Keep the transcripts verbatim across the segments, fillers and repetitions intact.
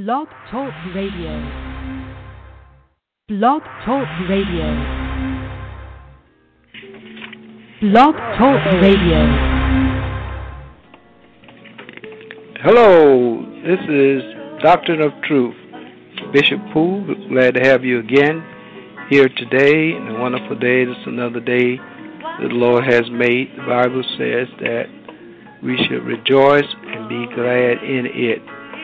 Blog Talk Radio. Blog Talk Radio. Blog Talk Radio. Hello, this is Doctrine of Truth. Bishop Poole, glad to have you again here today. And a wonderful day. This is another day that the Lord has made. The Bible says that we should rejoice and be glad in it.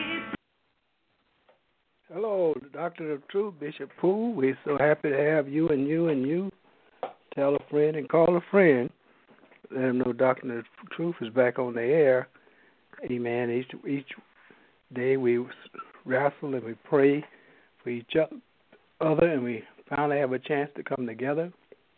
Hello, Doctor of Truth, Bishop Poole. We're so happy to have you and you and you. Tell a friend and call a friend. Let them know Doctor of Truth is back on the air. Amen. Each each day we wrestle and we pray for each other, and we finally have a chance to come together.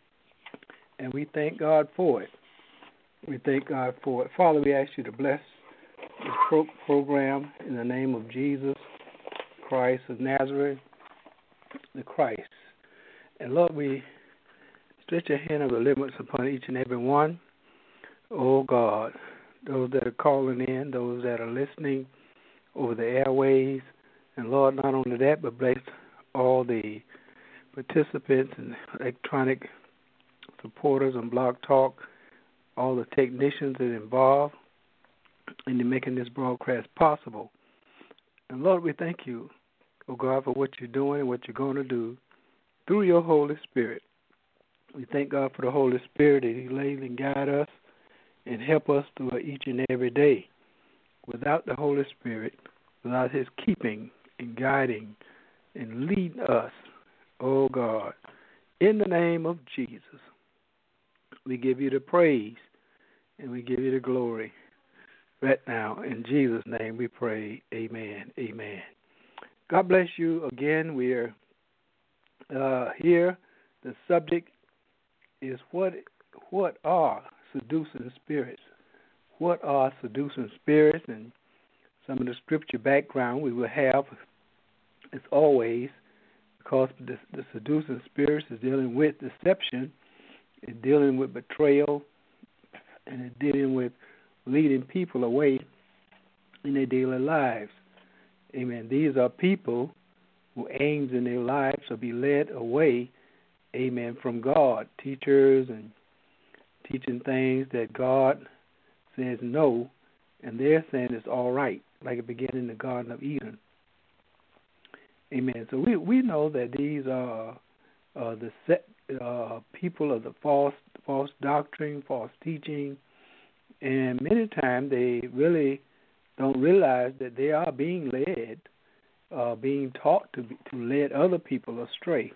And we thank God for it. We thank God for it. Father, we ask you to bless this pro- program in the name of Jesus Christ of Nazareth, the Christ. And Lord, we stretch your hand of deliverance upon each and every one. Oh God, those that are calling in, those that are listening over the airways, and Lord, not only that, but bless all the participants and electronic supporters on Blog Talk, all the technicians that are involved in making this broadcast possible. And Lord, we thank you, oh God, for what you're doing and what you're going to do through your Holy Spirit. We thank God for the Holy Spirit that he leads and guide us and help us through each and every day. Without the Holy Spirit, without his keeping and guiding and leading us, oh God, in the name of Jesus, we give you the praise and we give you the glory. Right now, in Jesus' name we pray, amen, amen. God bless you again. We are uh, here. The subject is what what are seducing spirits? What are seducing spirits? And some of the scripture background we will have, as always, because the, the seducing spirits is dealing with deception, it's dealing with betrayal, and it's dealing with leading people away in their daily lives. Amen. These are people who aims in their lives to be led away, amen, from God. Teachers and teaching things that God says no, and they're saying it's all right, like it began in the Garden of Eden. Amen. So we we know that these are uh, the set, uh, people of the false false doctrine, false teaching, and many times they really don't realize that they are being led, uh, being taught to be, to lead other people astray.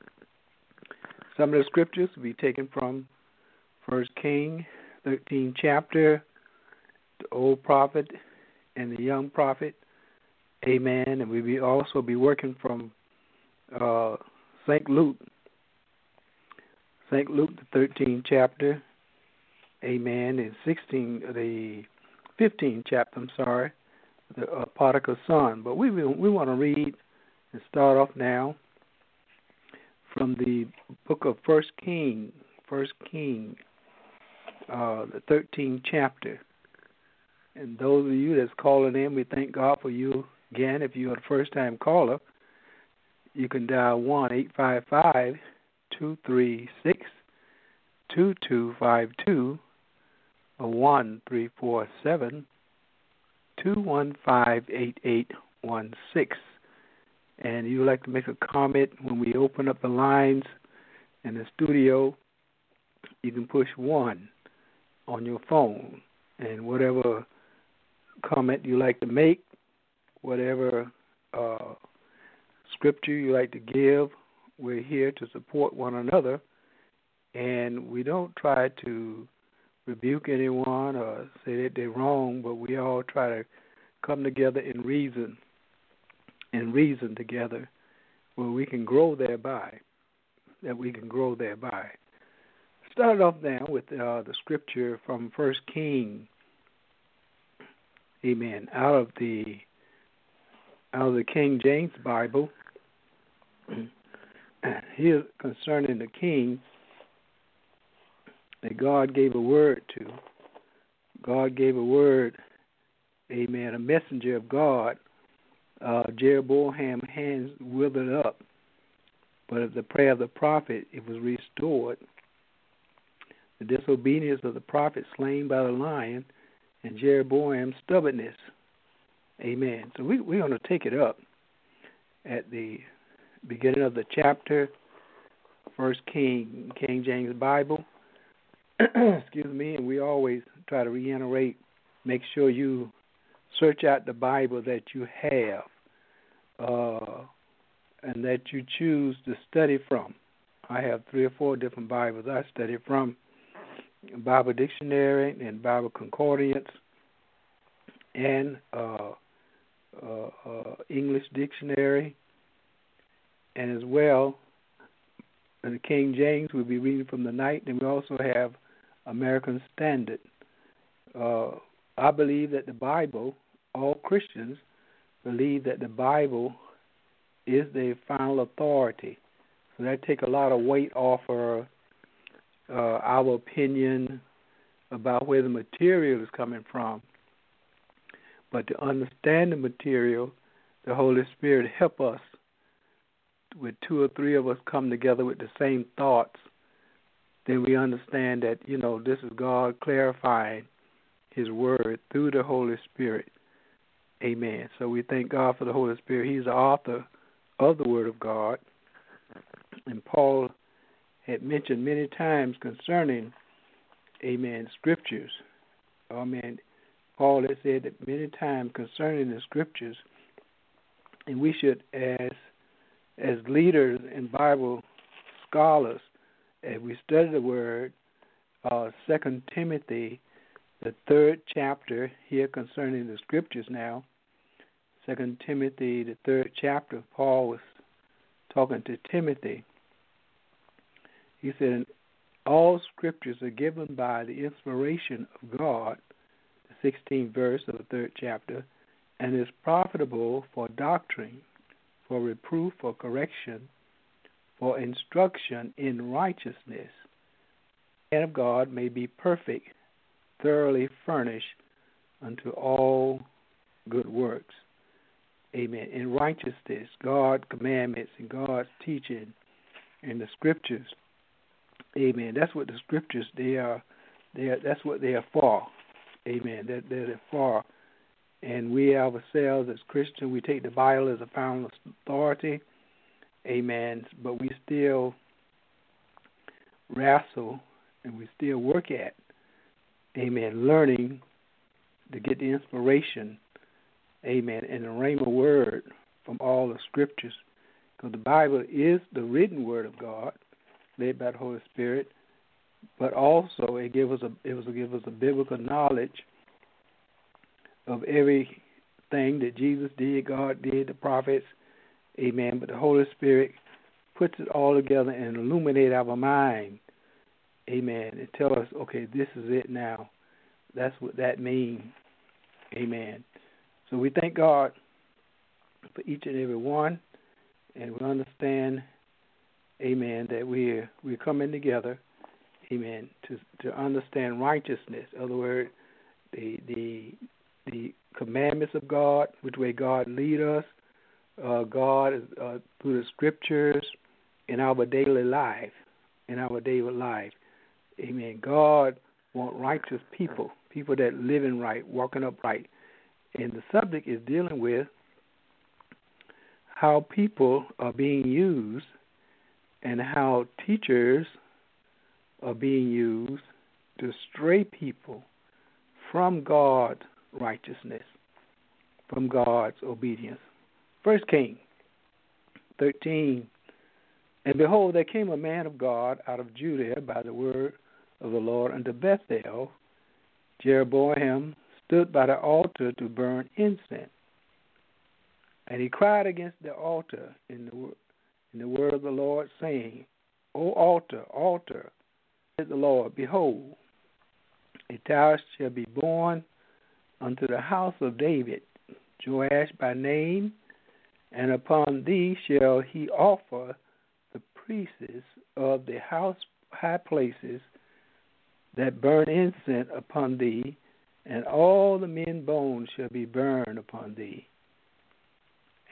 Some of the scriptures will be taken from First Kings, thirteenth chapter, the old prophet and the young prophet. Amen. And we will also be working from uh, Saint Luke, Saint Luke, the thirteenth chapter. Amen. And sixteen, the fifteenth chapter. I'm sorry, the uh, prodigal son. But we will, we want to read and start off now from the book of First King, First King, uh, the thirteenth chapter. And those of you that's calling in, we thank God for you again. If you're a first-time caller, you can dial one eight five five two three six two two five two. Or one three four seven two one five eight eight one six. And you would like to make a comment when we open up the lines in the studio, you can push one on your phone. And whatever comment you like to make, whatever uh, scripture you like to give, we're here to support one another. And we don't try to rebuke anyone or say that they're wrong, but we all try to come together in reason and reason together where we can grow thereby, that we can grow thereby. Start off now with uh, the scripture from First King, amen, out of the out of the King James Bible. Here concerning the king that God gave a word to. God gave a word, amen, a messenger of God uh, Jeroboam's hands withered up, but at the prayer of the prophet it was restored. The disobedience of the prophet slain by the lion, and Jeroboam's stubbornness. Amen. So we, we're going to take it up at the beginning of the chapter, First King, King James Bible. Excuse me, and we always try to reiterate, make sure you search out the Bible that you have uh, and that you choose to study from. I have three or four different Bibles I study from, Bible Dictionary and Bible Concordance and uh, uh, uh, English Dictionary, and as well, the King James we'll be reading from the night, and we also have American Standard. Uh, I believe that the Bible, all Christians believe that the Bible is the final authority. So that takes a lot of weight off our, uh, our opinion about where the material is coming from. But to understand the material, the Holy Spirit help us with two or three of us come together with the same thoughts, then we understand that, you know, this is God clarifying His Word through the Holy Spirit. Amen. So we thank God for the Holy Spirit. He's the author of the Word of God. And Paul had mentioned many times concerning, amen, scriptures. Amen. Paul had said that many times concerning the scriptures, and we should, as as leaders and Bible scholars, as we study the Word, uh, Second Timothy, the third chapter here concerning the Scriptures now, Second Timothy, the third chapter, Paul was talking to Timothy. He said, all Scriptures are given by the inspiration of God, the sixteenth verse of the third chapter, and is profitable for doctrine, for reproof, for correction, for instruction in righteousness, and of God may be perfect, thoroughly furnished unto all good works. Amen. In righteousness, God's commandments and God's teaching in the scriptures. Amen. That's what the scriptures they are. They are that's what they are for. Amen. They're, they're for. And we ourselves as Christians, we take the Bible as a final authority. Amen. But we still wrestle and we still work at, amen, learning to get the inspiration, amen, and the rhema word from all the scriptures. Because the Bible is the written word of God, led by the Holy Spirit, but also it gives us a it was give us a biblical knowledge of everything that Jesus did, God did, the prophets, amen. But the Holy Spirit puts it all together and illuminate our mind, amen, and tell us, okay, this is it now. That's what that means, amen. So we thank God for each and every one, and we understand, amen, that we're we're coming together, amen, to to understand righteousness. In other words, the the the commandments of God, which way God lead us, uh, God uh, through the scriptures in our daily life, in our daily life, amen. God want righteous people, people that living right, walking upright, and the subject is dealing with how people are being used and how teachers are being used to stray people from God's righteousness, from God's obedience. First King thirteen, and behold, there came a man of God out of Judah by the word of the Lord unto Bethel. Jeroboam stood by the altar to burn incense, and he cried against the altar in the in the word of the Lord, saying, O altar, altar, said the Lord, behold, a child shall be born unto the house of David, Joash by name, and upon thee shall he offer the priests of the house high places that burn incense upon thee, and all the men bones shall be burned upon thee.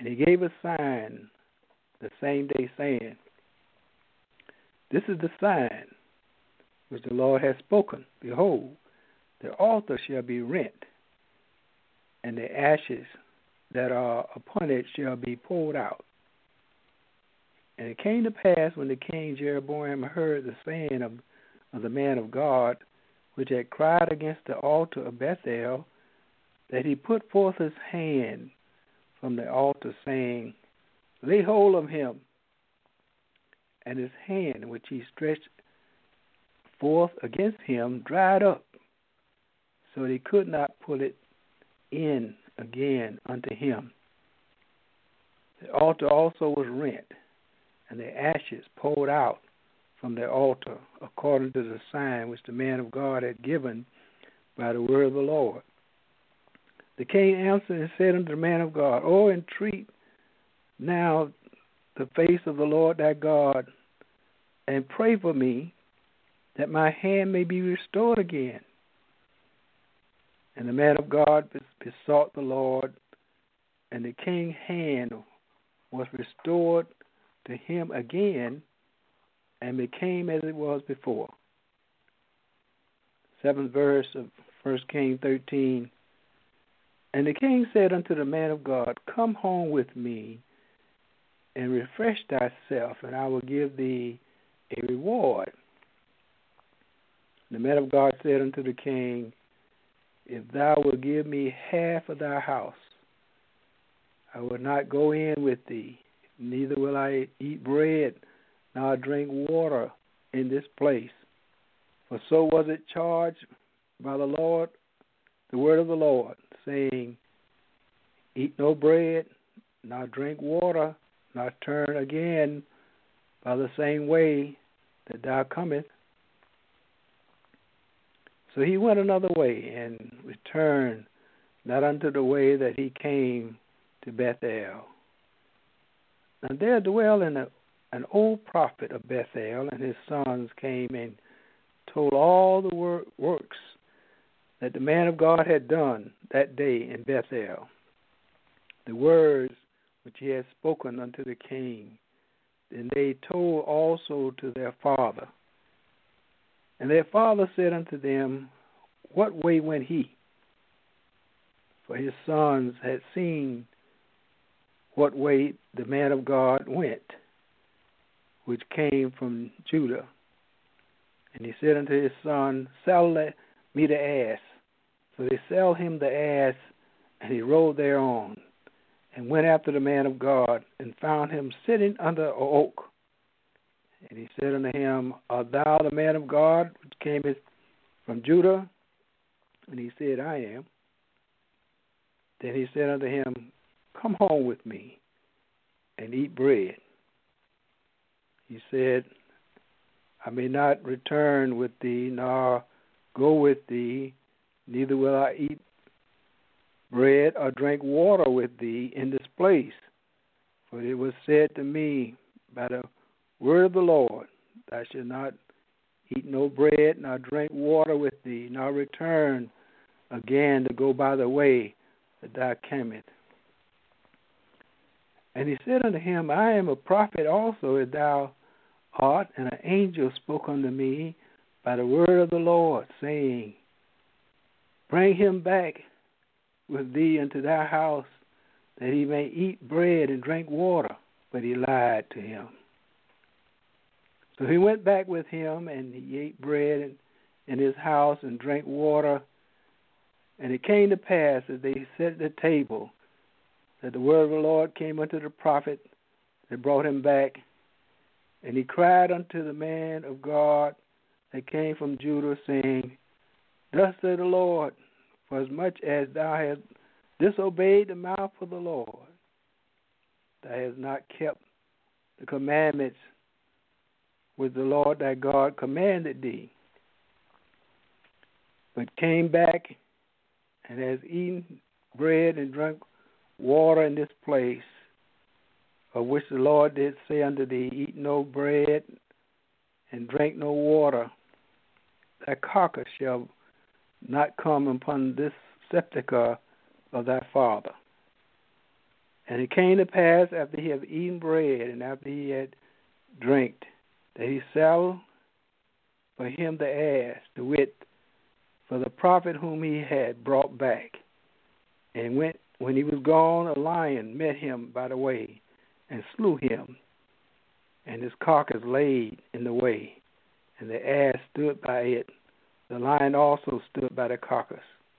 And he gave a sign the same day, saying, This is the sign which the Lord has spoken. Behold, the altar shall be rent, and the ashes that are upon it shall be poured out. And it came to pass, when the king Jeroboam heard the saying of, of the man of God, which had cried against the altar of Bethel, that he put forth his hand from the altar, saying, Lay hold of him. And his hand, which he stretched forth against him, dried up, so that he could not put it in again unto him. The altar also was rent, and the ashes poured out from the altar, according to the sign which the man of God had given by the word of the Lord. The king answered and said unto the man of God, Oh, entreat now the face of the Lord thy God, and pray for me, that my hand may be restored again. And the man of God besought the Lord, and the king's hand was restored to him again, and became as it was before. Seventh verse of First Kings thirteen. And the king said unto the man of God, Come home with me, and refresh thyself, and I will give thee a reward. The man of God said unto the king, If thou wilt give me half of thy house, I will not go in with thee, neither will I eat bread, nor drink water in this place. For so was it charged by the Lord, the word of the Lord, saying, Eat no bread, nor drink water, nor turn again by the same way that thou comest. So he went another way, and returned not unto the way that he came to Bethel. And there dwelled an, an old prophet of Bethel, and his sons came and told all the wor- works that the man of God had done that day in Bethel, the words which he had spoken unto the king. And they told also to their father. And their father said unto them, What way went he? For his sons had seen what way the man of God went, which came from Judah. And he said unto his son, Sell me the ass. So they sell him the ass, and he rode thereon, and went after the man of God, and found him sitting under an oak. And he said unto him, Art thou the man of God which camest from Judah? And he said, I am. Then he said unto him, Come home with me, and eat bread. He said, I may not return with thee, nor go with thee, neither will I eat bread or drink water with thee in this place. For it was said to me by the word of the Lord, Thou shalt not eat no bread, nor drink water with thee, nor return again to go by the way that thou camest. And he said unto him, I am a prophet also as thou art, and an angel spoke unto me by the word of the Lord, saying, Bring him back with thee into thy house, that he may eat bread and drink water. But he lied to him. So he went back with him, and he ate bread in, in his house and drank water. And it came to pass, as they sat at the table, that the word of the Lord came unto the prophet that brought him back. And he cried unto the man of God that came from Judah, saying, Thus saith the Lord, for as much as thou hast disobeyed the mouth of the Lord, thou hast not kept the commandments which the Lord thy God commanded thee, but came back and has eaten bread and drunk water in this place, of which the Lord did say unto thee, Eat no bread and drink no water, thy carcass shall not come upon this sepulchre of thy father. And it came to pass after he had eaten bread and after he had drank, that he saddled for him the ass, to wit, for the prophet whom he had brought back. And went, when he was gone, a lion met him by the way, and slew him, and his carcass laid in the way, and the ass stood by it. The lion also stood by the carcass.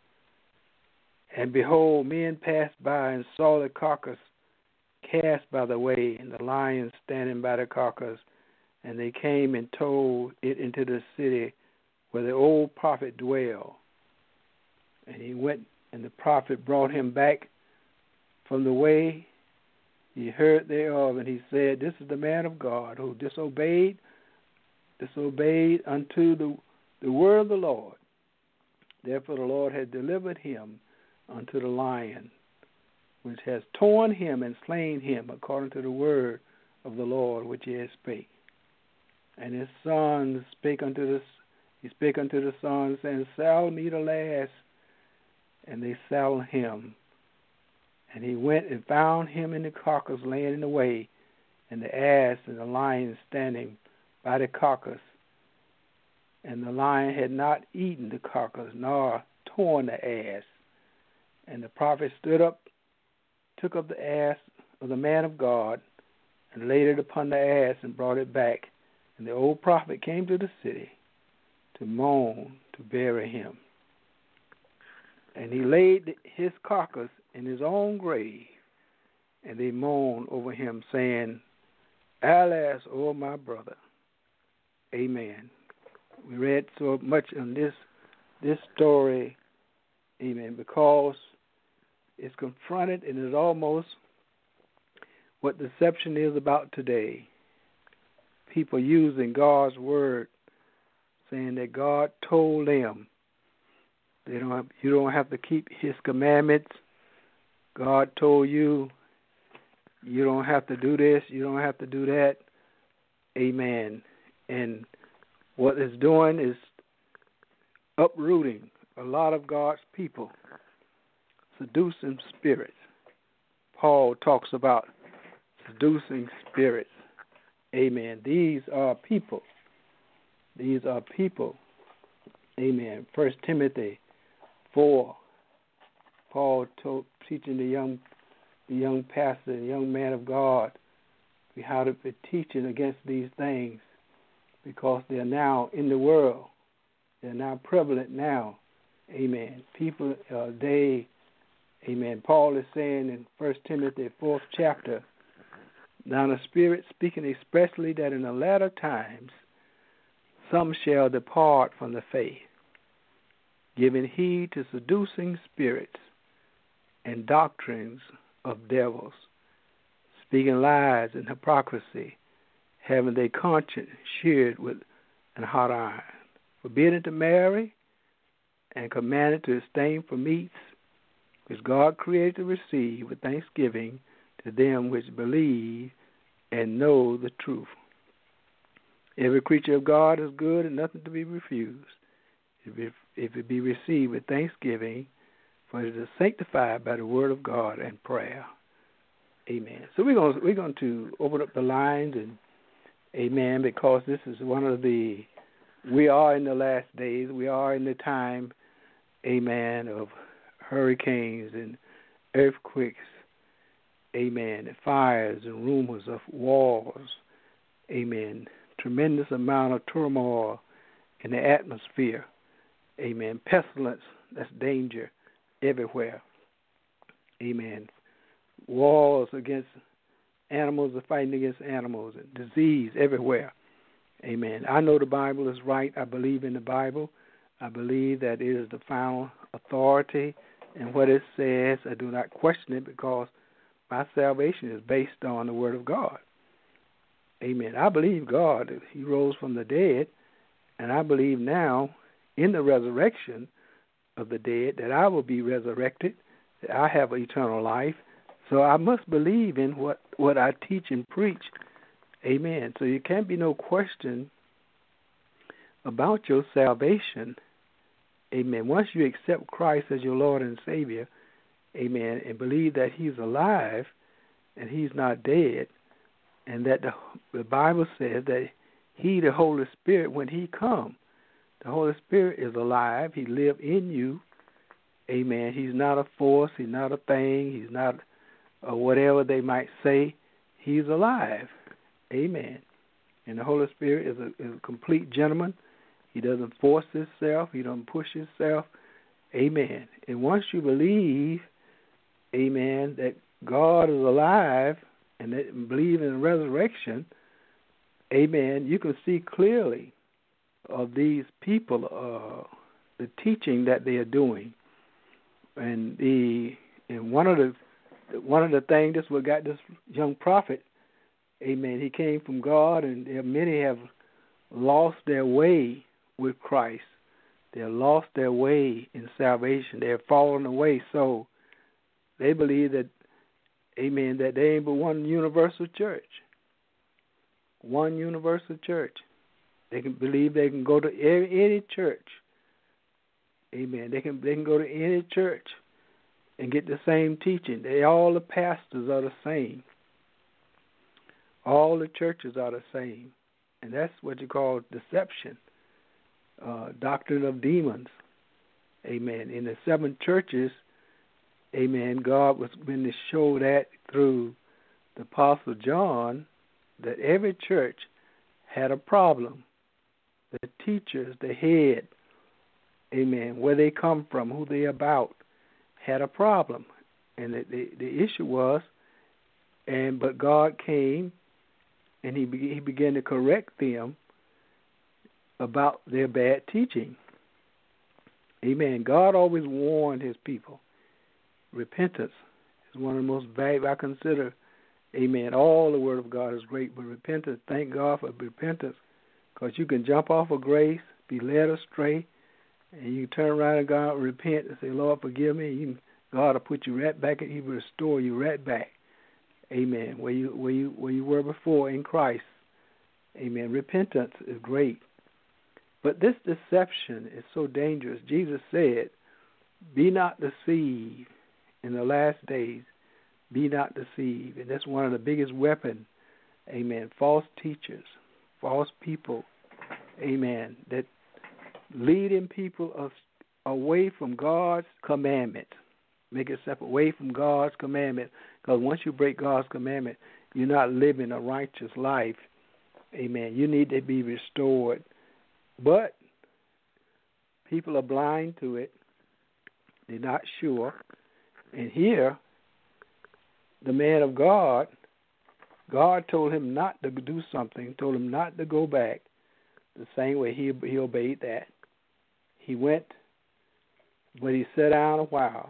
And behold, men passed by and saw the carcass cast by the way, and the lion standing by the carcass. And they came and told it into the city where the old prophet dwelled. And he went, and the prophet brought him back from the way he heard thereof, and he said, This is the man of God who disobeyed, disobeyed unto the, the word of the Lord. Therefore the Lord had delivered him unto the lion, which has torn him and slain him according to the word of the Lord which he has spake. And his sons spake unto the he spake unto the sons, saying, Saddle me the last. And they saddled him. And he went and found him in the carcass laying in the way, and the ass and the lion standing by the carcass. And the lion had not eaten the carcass, nor torn the ass. And the prophet stood up, took up the ass of the man of God, and laid it upon the ass, and brought it back. And the old prophet came to the city to mourn, to bury him. And he laid his carcass in his own grave, and they mourned over him, saying, Alas, O my brother. Amen. We read so much in this this story, amen, because it's confronted and is almost what deception is about today. People using God's word, saying that God told them they don't have, you don't have to keep his commandments. God told you you don't have to do this, you don't have to do that. Amen. And what it's doing is uprooting a lot of God's people, seducing spirits. Paul talks about seducing spirits. Amen. These are people. These are people. Amen. First Timothy four. Paul told, teaching the young, the young pastor, the young man of God, how to be teaching against these things, because they're now in the world. They're now prevalent now. Amen. People, uh, they, amen. Paul is saying in First Timothy fourth chapter, now the Spirit speaking expressly that in the latter times some shall depart from the faith, giving heed to seducing spirits and doctrines of devils, speaking lies and hypocrisy, having their conscience sheared with an hot iron, forbidden to marry, and commanded to abstain from meats which God created to receive with thanksgiving to them which believe and know the truth. Every creature of God is good and nothing to be refused, if it be received with thanksgiving, for it is sanctified by the word of God and prayer. Amen. So we're going to, we're going to open up the lines, and amen, because this is one of the, we are in the last days, we are in the time, amen, of hurricanes and earthquakes, amen, and fires and rumors of wars, amen, tremendous amount of turmoil in the atmosphere, amen, pestilence, that's danger everywhere, amen, wars against animals are fighting against animals, and disease everywhere, amen. I know the Bible is right. I believe in the Bible. I believe that it is the final authority, and what it says, I do not question it, because my salvation is based on the Word of God. Amen. I believe God, he rose from the dead, and I believe now in the resurrection of the dead that I will be resurrected, that I have eternal life. So I must believe in what, what I teach and preach. Amen. So there can't be no question about your salvation. Amen. Once you accept Christ as your Lord and Savior, amen, and believe that he's alive, and he's not dead, and that the, the Bible says that he, the Holy Spirit, when he comes, the Holy Spirit is alive. He lives in you. Amen. He's not a force. He's not a thing. He's not uh, whatever they might say. He's alive. Amen. And the Holy Spirit is a, is a complete gentleman. He doesn't force himself. He doesn't push himself. Amen. And once you believe, amen, that God is alive and that believe in resurrection, amen, you can see clearly of these people, uh, the teaching that they are doing. And the and one of the one of the things, this what got this young prophet, amen, he came from God, and there many have lost their way with Christ. They have lost their way in salvation. They have fallen away. So they believe that, amen, that there ain't but one universal church. One universal church. They can believe they can go to any, any church. Amen. They can they can go to any church and get the same teaching. They all the pastors are the same. All the churches are the same. And that's what you call deception. Uh, doctrine of demons. Amen. In the seven churches, amen, God was going to show that through the Apostle John, that every church had a problem. The teachers, the head, amen, where they come from, who they about, had a problem. And the, the, the issue was, and but God came and he, be, he began to correct them about their bad teaching. Amen. God always warned his people. Repentance is one of the most valuable, I consider, amen, all the word of God is great, but repentance, thank God for repentance, because you can jump off of grace, be led astray, and you turn around and God repent and say, Lord, forgive me. You, God will put you right back, and he will restore you right back. Amen. Where you where you where you were before in Christ. Amen. Repentance is great. But this deception is so dangerous. Jesus said, be not deceived in the last days. Be not deceived. And that's one of the biggest weapons. Amen. False teachers, false people. Amen. That leading people away from God's commandment. Make a step away from God's commandment. Because once you break God's commandment, you're not living a righteous life. Amen. You need to be restored. But people are blind to it. They're not sure. And here, the man of God, God told him not to do something, told him not to go back the same way he, he obeyed that. He went, but he sat down a while.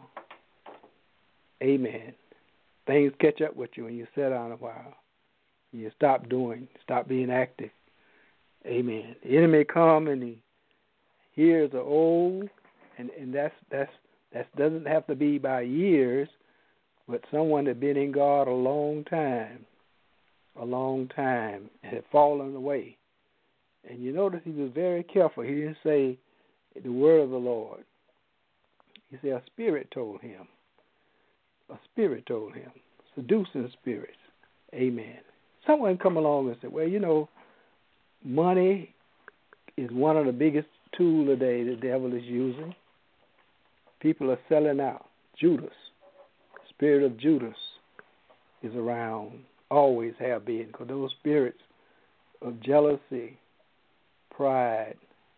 Amen. Things catch up with you when you sit down a while. You stop doing, stop being active. Amen. The enemy come and he hears the old, and, and that's that's that doesn't have to be by years, but someone that been in God a long time, a long time, and had fallen away. And you notice he was very careful. He didn't say the word of the Lord. He said a spirit told him. A spirit told him. Seducing spirits. Amen. Someone come along and said, well, you know, money is one of the biggest tools today the devil is using. People are selling out. Judas, spirit of Judas is around, always have been, because those spirits of jealousy, pride,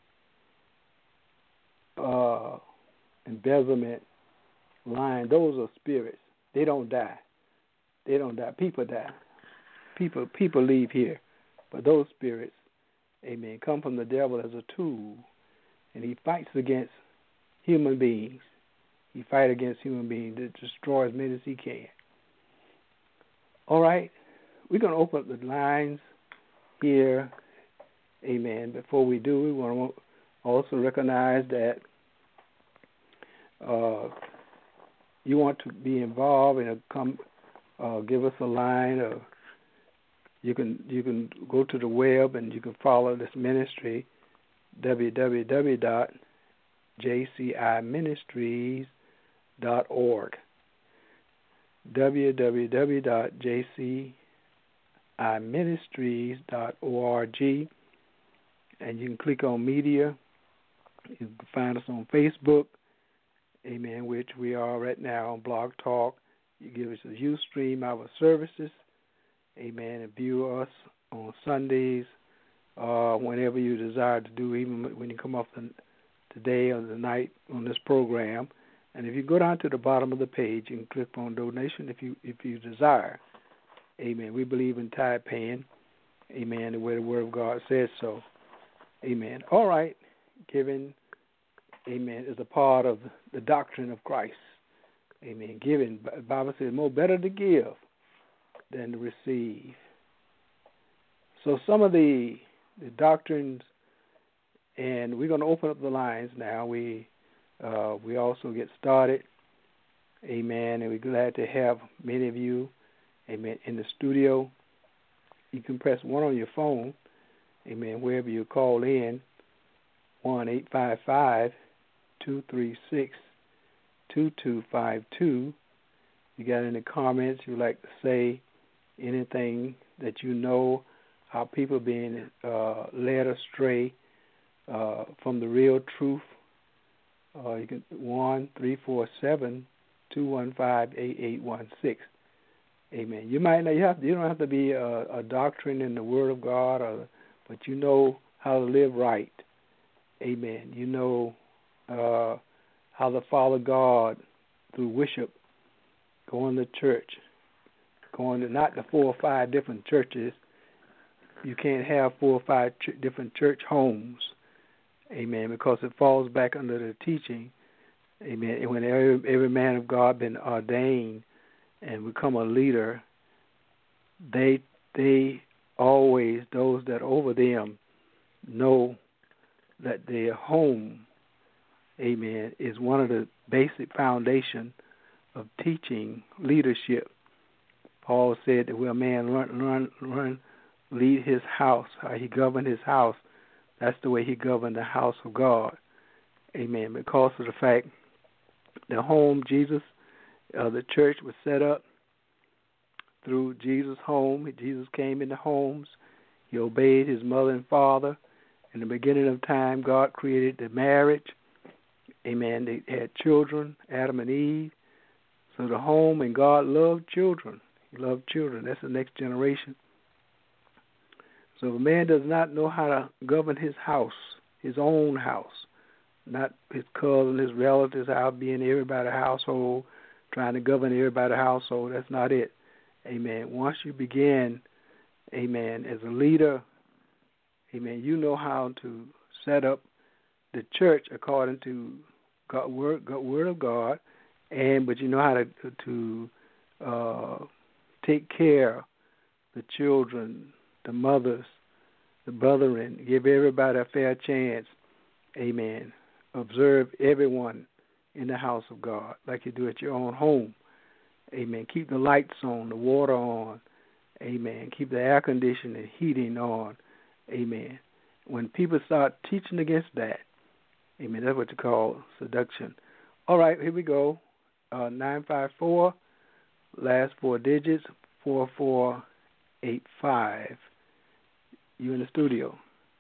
uh, embezzlement, lying, those are spirits. They don't die. They don't die. People die. People people leave here. But those spirits, amen, come from the devil as a tool, and he fights against human beings. He fights against human beings to destroy as many as he can. All right, we're going to open up the lines here, amen. Before we do, we want to also recognize that uh, you want to be involved and come uh, give us a line, or you can you can go to the web and you can follow this ministry, w w w dot j c i ministries dot org. w w w dot j c i ministries dot org, and you can click on media. You can find us on Facebook, amen, which we are right now on Blog Talk. You give us a Ustream our services, amen, and view us on Sundays, uh, whenever you desire to do, even when you come off the, the day or the night on this program. And if you go down to the bottom of the page, you can click on donation if you if you desire. Amen. We believe in tithe paying. Amen. The way the Word of God says so. Amen. All right. Giving, amen, is a part of the doctrine of Christ. Amen. Giving, the Bible says, more better to give than to receive. So some of the, the doctrines, and we're going to open up the lines now. We uh, we also get started. Amen. And we're glad to have many of you, amen, in the studio. You can press one on your phone, amen, wherever you call in, one eight five five, two three six, two two five two. You got any comments you'd like to say, anything that you know, how people are being uh, led astray uh, from the real truth, uh, you can one three four seven, two one five, eight eight one six. Amen. You might not, you have you don't have to be a, a doctrine in the Word of God, or, but you know how to live right. Amen. You know uh, how to follow God through worship, going to church, going to not the four or five different churches. You can't have four or five ch- different church homes. Amen. Because it falls back under the teaching. Amen. And when every, every man of God been ordained and become a leader, they they always, those that over them, know that their home, amen, is one of the basic foundation of teaching leadership. Paul said that when a man learn, learn, learn, lead his house, how he governed his house, that's the way he governed the house of God. Amen. Because of the fact the home, Jesus, uh, the church was set up through Jesus' home. Jesus came into homes. He obeyed his mother and father. In the beginning of time, God created the marriage. Amen. They had children, Adam and Eve. So the home, and God loved children. He loved children. That's the next generation. So if a man does not know how to govern his house, his own house, not his cousin, his relatives, out being everybody's household, trying to govern everybody's household, that's not it. Amen. Once you begin, amen, as a leader, amen, you know how to set up the church according to God, word, God, word of God, and but you know how to to uh, take care of the children, the mothers, the brethren, give everybody a fair chance. Amen. Observe everyone in the house of God like you do at your own home. Amen. Keep the lights on, the water on. Amen. Keep the air conditioning, heating on. Amen. When people start teaching against that, amen, that's what you call seduction. All right, here we go. Uh, nine five four, last four digits, four four eight five. You in the studio.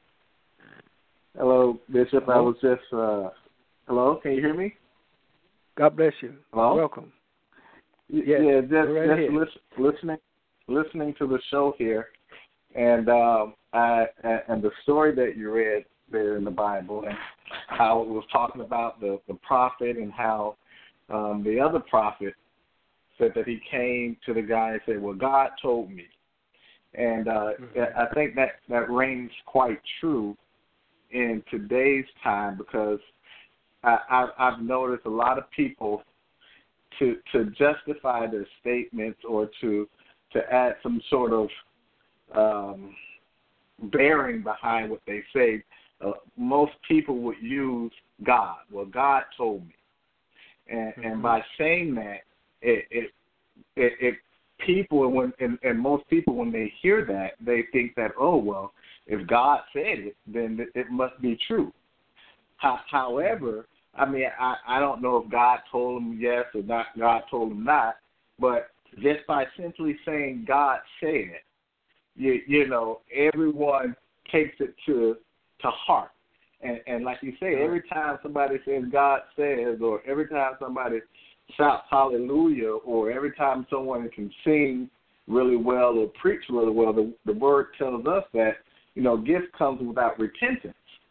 Hello, Bishop. Hello? I was just, uh, hello, can you hear me? God bless you. Hello? Welcome. Y- Yes, yeah, just, go right just ahead. lis- listening, listening to the show here, and um, I and the story that you read there in the Bible, and how it was talking about the, the prophet, and how um, the other prophet said that he came to the guy and said, well, God told me. And uh, Mm-hmm. I think that, that rings quite true in today's time, because I, I, I've noticed a lot of people, to to justify their statements or to to add some sort of um, bearing behind what they say, uh, most people would use God. Well, God told me, and Mm-hmm. and by saying that, it it it, it people when and, and most people, when they hear that, they think that, oh well, if God said it, then it, it must be true. How, however, I mean, I, I don't know if God told him yes or not. God told him not, but just by simply saying God said, you, you know, everyone takes it to to heart. And, and like you say, every time somebody says God says, or every time somebody shouts hallelujah, or every time someone can sing really well or preach really well, the, the word tells us that, you know, gift comes without repentance.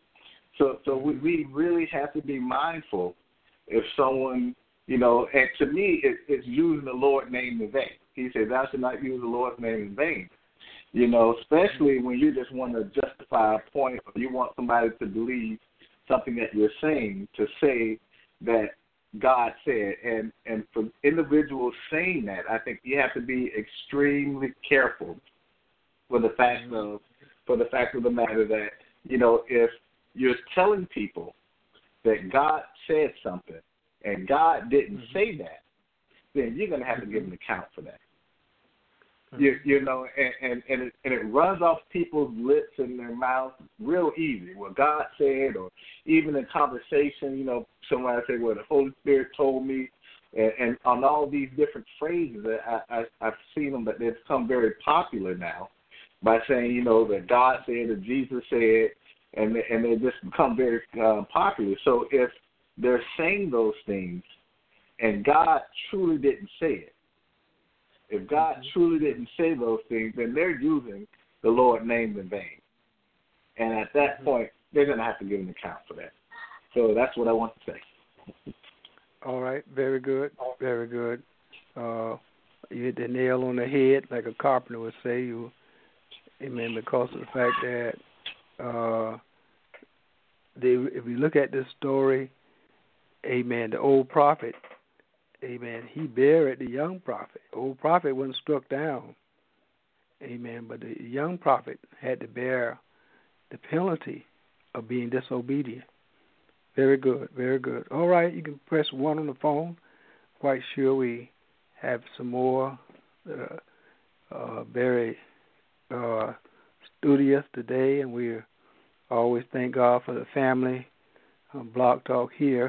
So so we, we really have to be mindful if someone, you know, and to me, it, it's using the Lord's name in vain. He said, thou should not use the Lord's name in vain. You know, especially when you just want to justify a point or you want somebody to believe something that you're saying, to say that God said. And, and for individuals saying that, I think you have to be extremely careful for the fact of, for the fact of the matter that, you know, if you're telling people that God said something and God didn't mm-hmm. say that, then you're going to have to give an account for that. Mm-hmm. You, you know, and, and, and, it, and it runs off people's lips and their mouths real easy. What God said, or even in conversation, you know, somebody say, well, the Holy Spirit told me, and, and on all these different phrases, I, I, I've seen them, but they've become very popular now by saying, you know, that God said, or Jesus said, and they, and they just become very uh, popular. So if they're saying those things and God truly didn't say it, if God mm-hmm. truly didn't say those things, then they're using the Lord's name in vain. And at that mm-hmm. point, they're going to have to give an account for that. So that's what I want to say. All right. Very good. Very good. Uh, you hit the nail on the head, like a carpenter would say. You, amen, because of the fact that uh, they, if we look at this story, amen, the old prophet, amen, he buried the young prophet. The old prophet wasn't struck down, amen, but the young prophet had to bear the penalty of being disobedient. Very good, very good. All right, you can press one on the phone. Quite sure we have some more uh, uh, very uh, studious today, and we always thank God for the family um, Blog Talk here.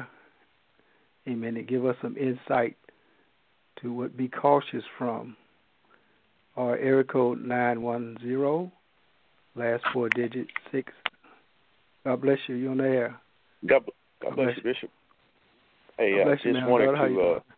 Amen. To give us some insight to what be cautious from. Our area code nine one zero, last four digits six. God bless you. You're on the air. God, God, God bless, bless you, Bishop. Hey, I just you, man. wanted God, to. Uh,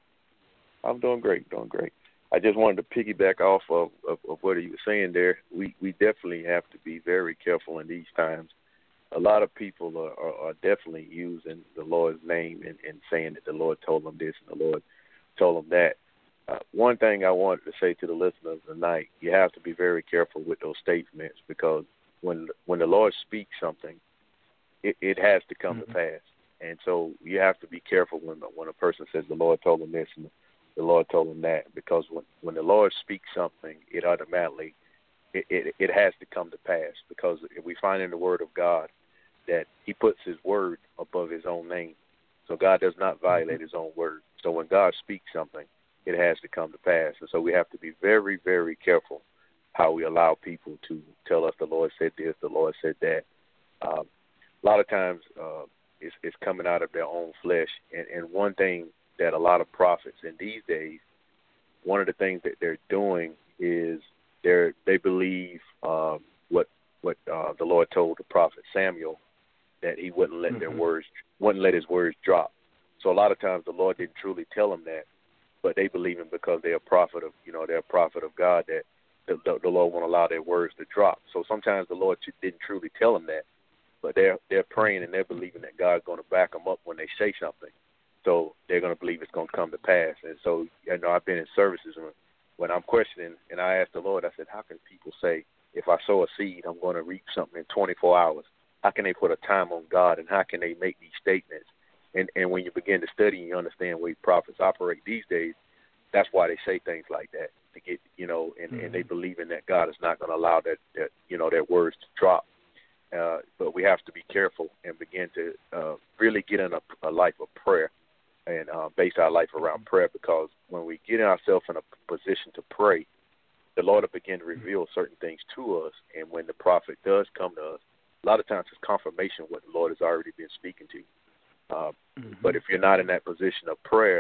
I'm doing great, doing great. I just wanted to piggyback off of, of, of what he was saying there. We we definitely have to be very careful in these times. A lot of people are, are, are definitely using the Lord's name and, and saying that the Lord told them this and the Lord told them that. Uh, one thing I wanted to say to the listeners tonight, you have to be very careful with those statements, because when when the Lord speaks something, it, it has to come mm-hmm. to pass. And so you have to be careful when when a person says the Lord told them this and the Lord told them that, because when, when the Lord speaks something, it automatically, it, it, it has to come to pass, because if we find in the Word of God that he puts his word above his own name. So God does not violate his own word. So when God speaks something, it has to come to pass. And so we have to be very, very careful how we allow people to tell us the Lord said this, the Lord said that. Um, a lot of times uh, it's, it's coming out of their own flesh. And, and one thing that a lot of prophets in these days, one of the things that they're doing is they're, they believe um, what what uh, the Lord told the prophet Samuel, that he wouldn't let mm-hmm. their words, wouldn't let his words drop. So a lot of times the Lord didn't truly tell them that, but they believe him because they're a prophet of, you know, they're a prophet of God, that the, the, the Lord won't allow their words to drop. So sometimes the Lord didn't truly tell them that, but they're they're praying and they're believing that God's going to back them up when they say something. So they're going to believe it's going to come to pass. And so, you know, I've been in services when, when I'm questioning, and I asked the Lord, I said, how can people say, if I sow a seed, I'm going to reap something in twenty-four hours? How can they put a time on God, and how can they make these statements? And and when you begin to study and you understand where prophets operate these days, that's why they say things like that, to get, you know, and, mm-hmm. and they believe in that God is not going to allow that, that, you know, their words to drop. Uh, but we have to be careful and begin to uh, really get in a, a life of prayer and uh, base our life around prayer, because when we get ourselves in a position to pray, the Lord will begin to reveal certain things to us. And when the prophet does come to us, a lot of times it's confirmation of what the Lord has already been speaking to you. Uh, mm-hmm. But if you're not in that position of prayer,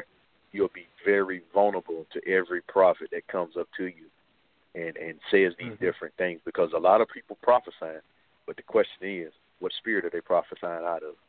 you'll be very vulnerable to every prophet that comes up to you and, and says these mm-hmm. different things, because a lot of people prophesying, but the question is, what spirit are they prophesying out of?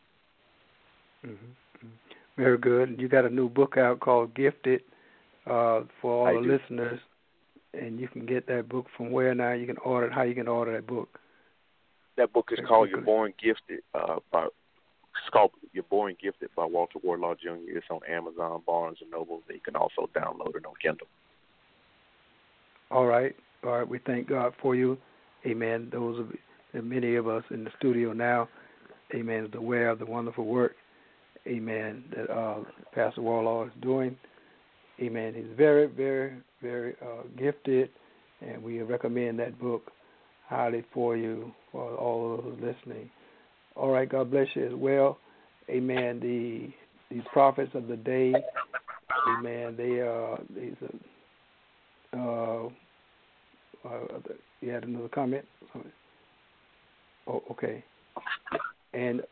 Mm-hmm. Very good. You got a new book out called Gifted uh, for all I the do. listeners, and you can get that book from where now? You can order it. How you can order that book? That book is called You're Born Gifted. Uh, by, it's called You're Born Gifted by Walter Wardlaw Junior It's on Amazon, Barnes and Noble. You can also download it on Kindle. All right. All right. We thank God for you. Amen. Those are many of us in the studio now. Amen. Is aware of the wonderful work. Amen. That uh, Pastor Wardlaw is doing. Amen. He's very, very, very uh, gifted, and we recommend that book highly for you, for all of those listening. All right, God bless you as well. Amen. The these prophets of the day, amen, they are, these are, uh, uh, you had another comment? Oh, okay. And,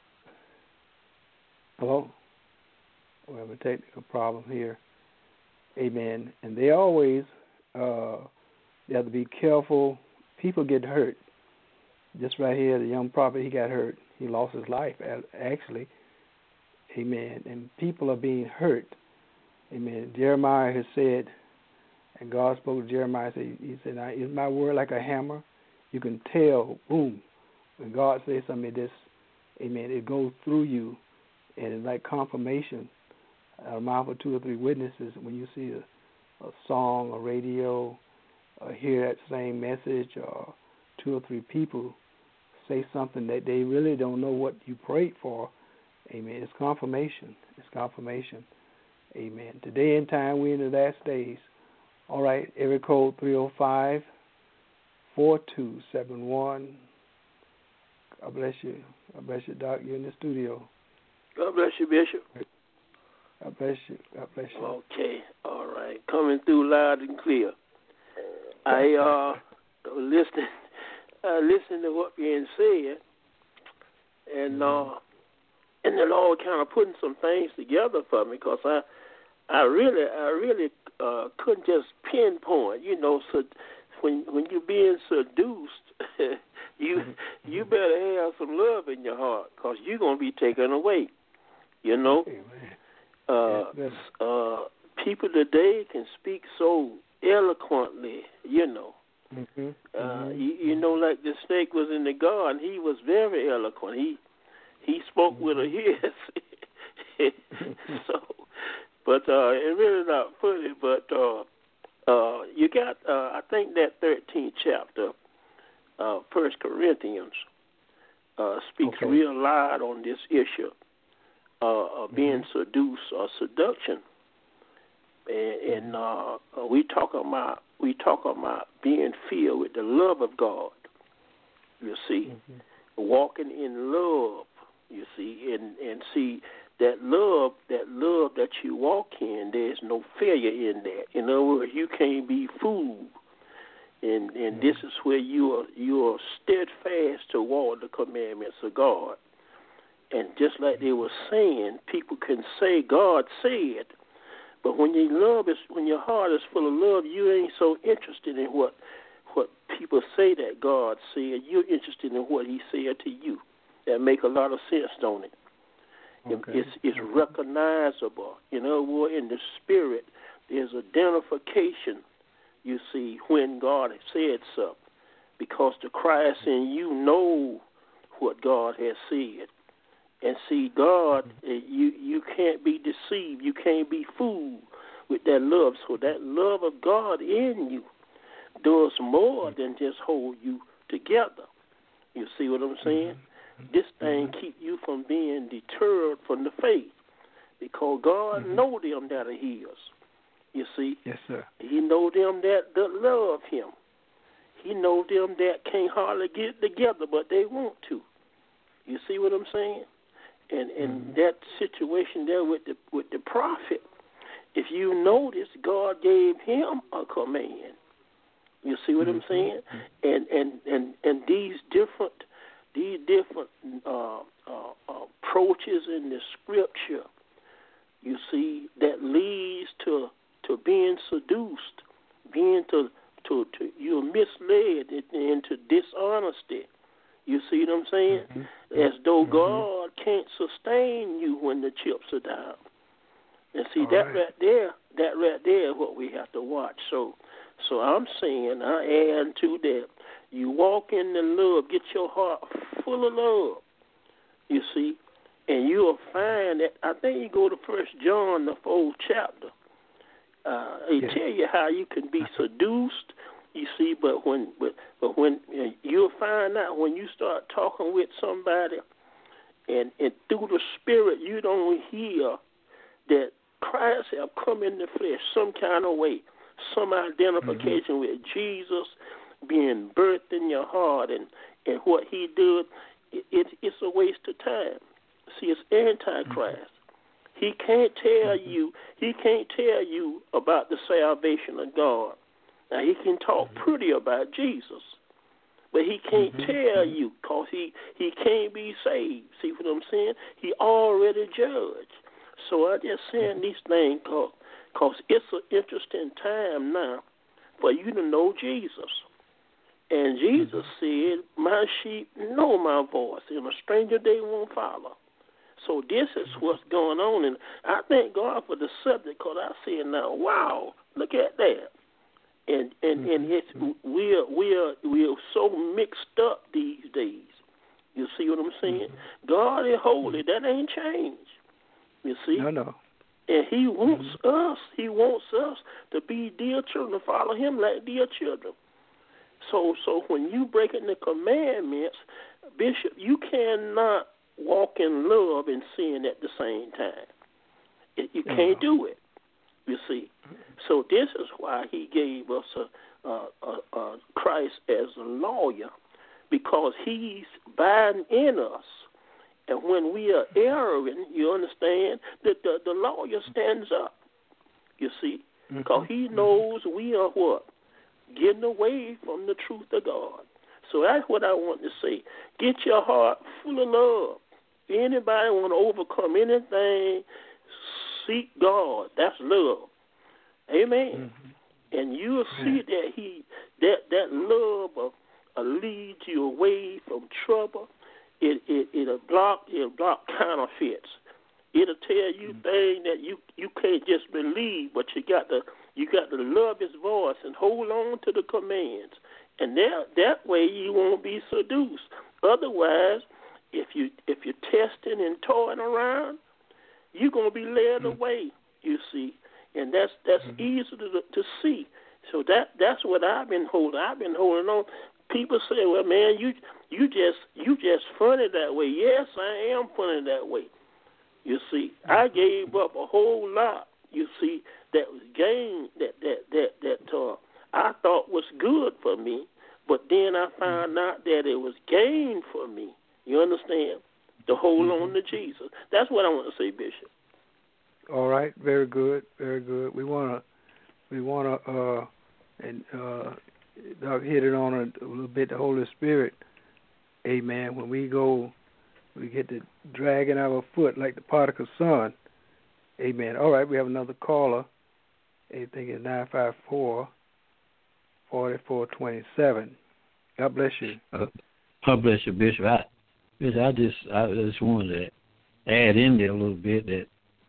hello? We have a technical problem here. Amen. And they always, uh, they have to be careful. People get hurt. Just right here, the young prophet, he got hurt. He lost his life, actually. Amen. And people are being hurt. Amen. Jeremiah has said, and God spoke to Jeremiah, he said, is my word like a hammer? You can tell, boom, when God says something, this, amen, it goes through you, and it's like confirmation. A mouth of two or three witnesses, when you see a, a song, a radio, or hear that same message, or two or three people say something that they really don't know what you prayed for, amen, it's confirmation. It's confirmation. Amen. Today in time, we're in the last days. All right, area code three oh five, four two seven one. God bless you. God bless you, Doc. You're in the studio. God bless you, Bishop. God bless you. God bless you. Okay, all right. Coming through loud and clear. I uh listening, uh, listening to what being said, and uh, and the Lord kind of putting some things together for me, because I, I really, I really uh, couldn't just pinpoint. You know, so when when you're being seduced, you you better have some love in your heart, because you're gonna be taken away. You know. Amen. Uh, uh, people today can speak so eloquently, you know. Mm-hmm. Uh, mm-hmm. you, you know, like the snake was in the garden. He was very eloquent. He he spoke mm-hmm. with a hiss. So, but uh, it really not funny. But uh, uh, you got, uh, I think that thirteenth chapter, uh, First Corinthians, uh, speaks okay. real loud on this issue. Uh, of being mm-hmm. seduced or seduction, and, and uh, we talk about we talk about being filled with the love of God. You see, mm-hmm. walking in love. You see, and and see that love, that love that you walk in. There's no failure in that. In other words, you can't be fooled, and and mm-hmm. this is where you are you are steadfast toward the commandments of God. And just like they were saying, people can say God said, but when your love is, when your heart is full of love, you ain't so interested in what what people say that God said. You're interested in what He said to you. That make a lot of sense, don't it? Okay. It's it's recognizable. You know, in the spirit, there's identification. You see, when God said something, because the Christ in you know what God has said. And see, God, you you can't be deceived. You can't be fooled with that love. So that love of God in you does more than just hold you together. You see what I'm saying? Mm-hmm. This thing keep you from being deterred from the faith, because God mm-hmm. know them that are His. You see? Yes, sir. He know them that, that love Him. He know them that can't hardly get together, but they want to. You see what I'm saying? And and mm-hmm. that situation there with the with the prophet, if you notice, God gave him a command. You see what mm-hmm. I'm saying? And and, and and these different these different uh, uh, approaches in the scripture you see, that leads to to being seduced, being to to, to you're misled into dishonesty. You see what I'm saying? Mm-hmm. As though mm-hmm. God can't sustain you when the chips are down. And see, All that right. right there, that right there is what we have to watch. So, so I'm saying, I add to that, you walk in the love, get your heart full of love, you see, and you'll find that, I think you go to First John, the fourth chapter, uh, it yeah. tell you how you can be seduced, you see, but when but, but when uh, you'll find out when you start talking with somebody, and, and through the Spirit, you don't hear that Christ have come in the flesh some kind of way, some identification mm-hmm. with Jesus being birthed in your heart, and, and what he did, it, it, it's a waste of time. See, it's Antichrist. Mm-hmm. He can't tell mm-hmm. you, he can't tell you about the salvation of God. Now, he can talk mm-hmm. pretty about Jesus, but he can't mm-hmm. tell you because he, he can't be saved. See what I'm saying? He already judged. So I just saying these things because it's an interesting time now for you to know Jesus. And Jesus mm-hmm. said, my sheep know my voice, and a stranger they won't follow. So this is what's going on. And I thank God for the subject because I said, now, wow, look at that. And and, mm-hmm. and it's, we're, we're, we're so mixed up these days. You see what I'm saying? Mm-hmm. God is holy. That ain't changed. You see? No, no. And he wants mm-hmm. us, he wants us to be dear children, to follow him like dear children. So so when you breaking the commandments, Bishop, you cannot walk in love and sin at the same time. It, you can't no. do it, you see. So this is why he gave us a, a, a, a Christ as a lawyer, because he's abiding in us. And when we are erring, you understand, that the, the lawyer stands up, you see, because mm-hmm. he knows we are what? Getting away from the truth of God. So that's what I want to say. Get your heart full of love. Anybody want to overcome anything, seek God. That's love. Amen. Mm-hmm. And you'll see that he that, that love will, will lead you away from trouble. It it it'll block it'll block counterfeits. It'll tell you mm-hmm. things that you, you can't just believe, but you got to you got to love his voice and hold on to the commands. And that that way you won't be seduced. Otherwise, if you if you're testing and toying around, you're gonna be led mm-hmm. away. You see, and that's that's mm-hmm. easy to to see. So that that's what I've been holding. I've been holding on. People say, "Well, man, you you just you just funny that way." Yes, I am funny that way. You see, I gave up a whole lot. You see, that was gain that that that that uh, I thought was good for me, but then I found out that it was gain for me. You understand? To hold on to Jesus. That's what I want to say, Bishop. All right, very good, very good. We wanna we wanna uh, and uh, Doc hit it on a, a little bit. The Holy Spirit, Amen. When we go, we get to dragging our foot like the prodigal son. Amen. All right, we have another caller. I think it's nine five four, four four two seven. God bless you. Uh, God bless you, Bishop. I, Bishop, I just I just wanted to add in there a little bit that,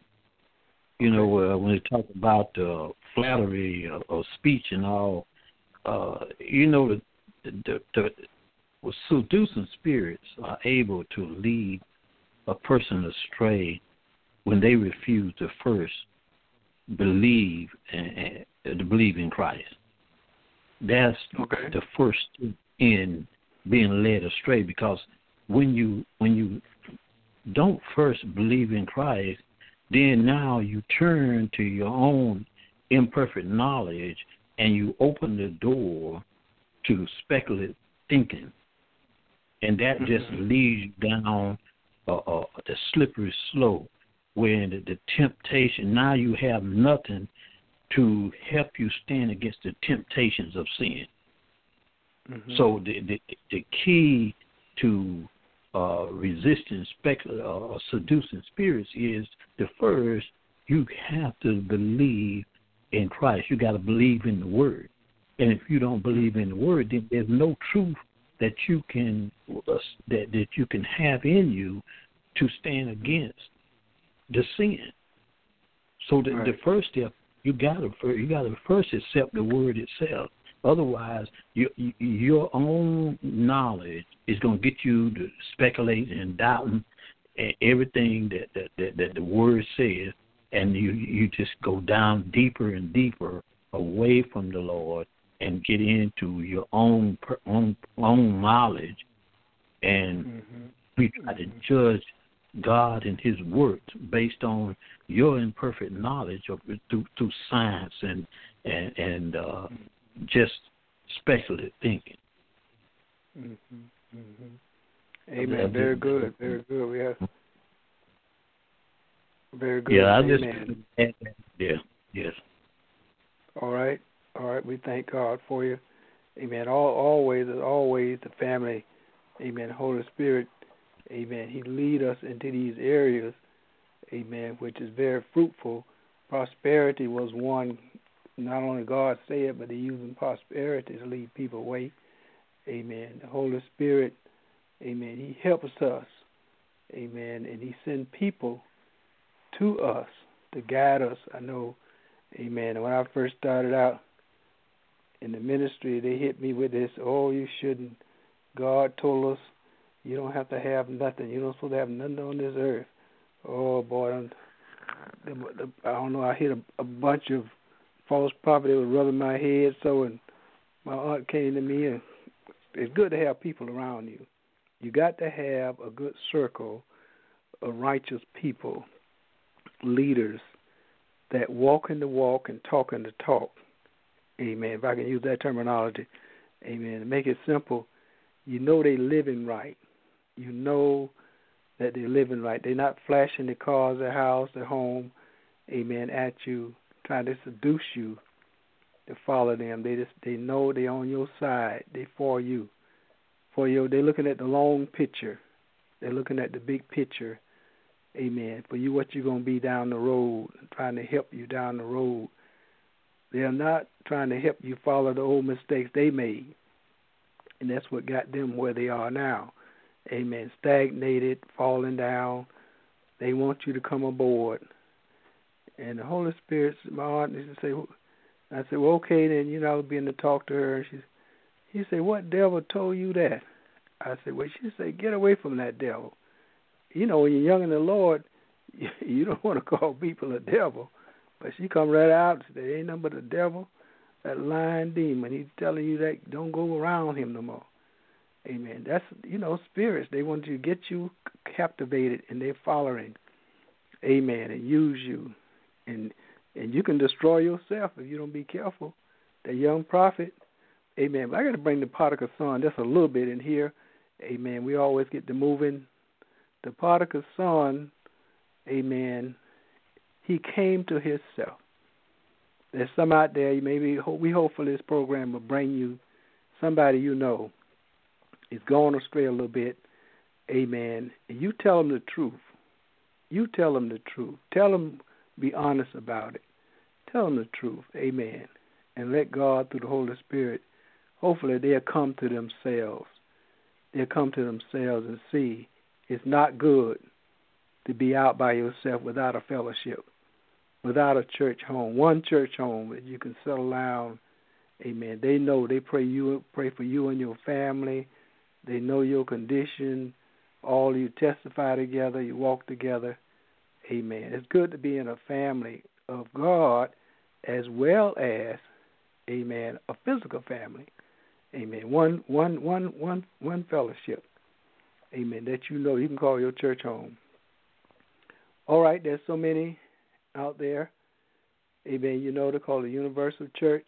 you know, uh, when they talk about uh, flattery or, or speech and all, uh, you know, the, the, the, the seducing spirits are able to lead a person astray when they refuse to first believe and, and to believe in Christ. That's okay. The first in being led astray, because when you when you don't first believe in Christ, then now you turn to your own imperfect knowledge and you open the door to speculative thinking, and that mm-hmm. just leads you down uh, uh, the slippery slope where the, the temptation, now you have nothing to help you stand against the temptations of sin. Mm-hmm. So the, the the key to uh, resisting speculative or uh, seducing spirits is to first you have to believe in Christ. You got to believe in the Word. And if you don't believe in the Word, then there's no truth that you can uh, that that you can have in you to stand against the sin. So the, right. the first step, you got to you got to first accept the Word itself. Otherwise, you, you, your own knowledge is going to get you to speculate and doubting everything that, that, that, that the Word says, and you you just go down deeper and deeper away from the Lord and get into your own own, own knowledge, and mm-hmm. we try to judge God and His works based on your imperfect knowledge of through, through science and and and uh, just speculative thinking. Mm-hmm. Mm-hmm. Amen. Very good. Very good. We have very good. Yeah, I Amen. just yeah, yes. All right. All right, we thank God for you. Amen. All, always, as always, the family, amen, Holy Spirit, amen, He lead us into these areas, amen, which is very fruitful. Prosperity was one, not only God said, but He using prosperity to lead people away. Amen. The Holy Spirit, amen, He helps us, amen, and He send people to us to guide us. I know, amen, when I first started out in the ministry, they hit me with this, oh, you shouldn't. God told us you don't have to have nothing. You don't supposed to have nothing on this earth. Oh, boy, I'm, the, the, I don't know, I hit a, a bunch of false prophet. They was rubbing my head, so, and my aunt came to me, and it's good to have people around you. You got to have a good circle of righteous people, leaders, that walk in the walk and talk in the talk. Amen. If I can use that terminology. Amen. To make it simple, you know they living right. You know that they're living right. They're not flashing their cars, their house, their home, amen, at you, trying to seduce you to follow them. They just they know they're on your side. They for you. For you. They're looking at the long picture. They're looking at the big picture. Amen. For you, what you're going to be down the road, trying to help you down the road. They're not trying to help you follow the old mistakes they made. And that's what got them where they are now. Amen. Stagnated, falling down. They want you to come aboard. And the Holy Spirit, my aunt used to say, I said, well, okay, then, you know, I was beginning to talk to her. And she, he said, what devil told you that? I said, well, she said, get away from that devil. You know, when you're young in the Lord, you don't want to call people a devil. But she come right out and said, there ain't nothing but the devil, that lying demon. He's telling you that don't go around him no more. Amen. That's, you know, spirits. They want to get you captivated, and they're following. Amen. And use you. And and you can destroy yourself if you don't be careful. The young prophet, amen. But I got to bring the prodigal son just a little bit in here. Amen. We always get to moving. The prodigal son, amen, he came to himself. There's some out there, maybe we hopefully this program will bring you somebody you know is going astray a little bit, amen, and you tell them the truth. You tell them the truth. Tell them, be honest about it. Tell them the truth, amen, and let God, through the Holy Spirit, hopefully they'll come to themselves. They'll come to themselves and see it's not good to be out by yourself without a fellowship, without a church home, one church home that you can settle down. Amen. They know they pray you pray for you and your family. They know your condition. All you testify together. You walk together. Amen. It's good to be in a family of God as well as, amen, a physical family. Amen. One, one, one, one, one fellowship. Amen. That you know you can call your church home. All right. There's so many out there. Amen. You know, they call it Universal Church.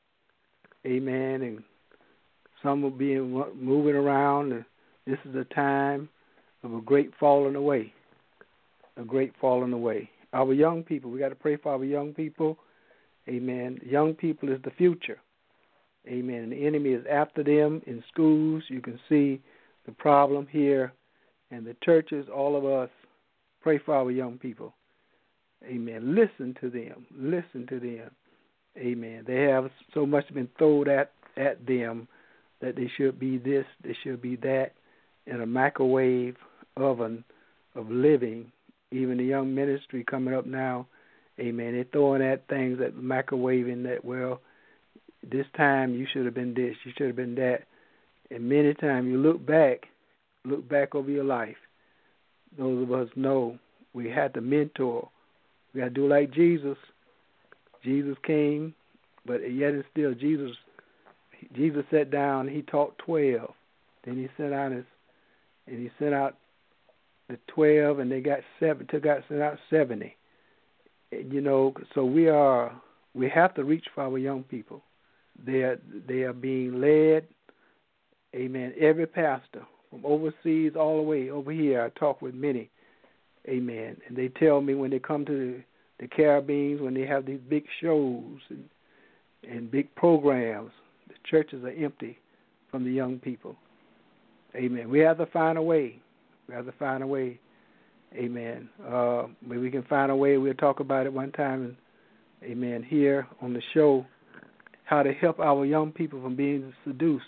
Amen. And some will be moving around. And this is a time of a great falling away. A great falling away. Our young people, we got to pray for our young people. Amen. Young people is the future. Amen. And the enemy is after them in schools. You can see the problem here. And the churches, all of us, pray for our young people. Amen. Listen to them. Listen to them. Amen. They have so much been thrown at, at them that they should be this, they should be that, in a microwave oven of living. Even the young ministry coming up now, amen, they're throwing at things that microwaving that, well, this time you should have been this, you should have been that. And many times you look back, look back over your life. Those of us know we had to mentor. We got to do like Jesus. Jesus came, but yet and still Jesus Jesus sat down, he taught twelve. Then he sent out his and he sent out the twelve, and they got seven took out sent out seventy. You know, so we are we have to reach for our young people. They are they are being led. Amen. Every pastor from overseas all the way over here, I talk with many. Amen. And they tell me when they come to the, the Caribbean, when they have these big shows and, and big programs, the churches are empty from the young people. Amen. We have to find a way. We have to find a way. Amen. Uh, maybe we can find a way. We'll talk about it one time. And, amen. Here on the show, how to help our young people from being seduced.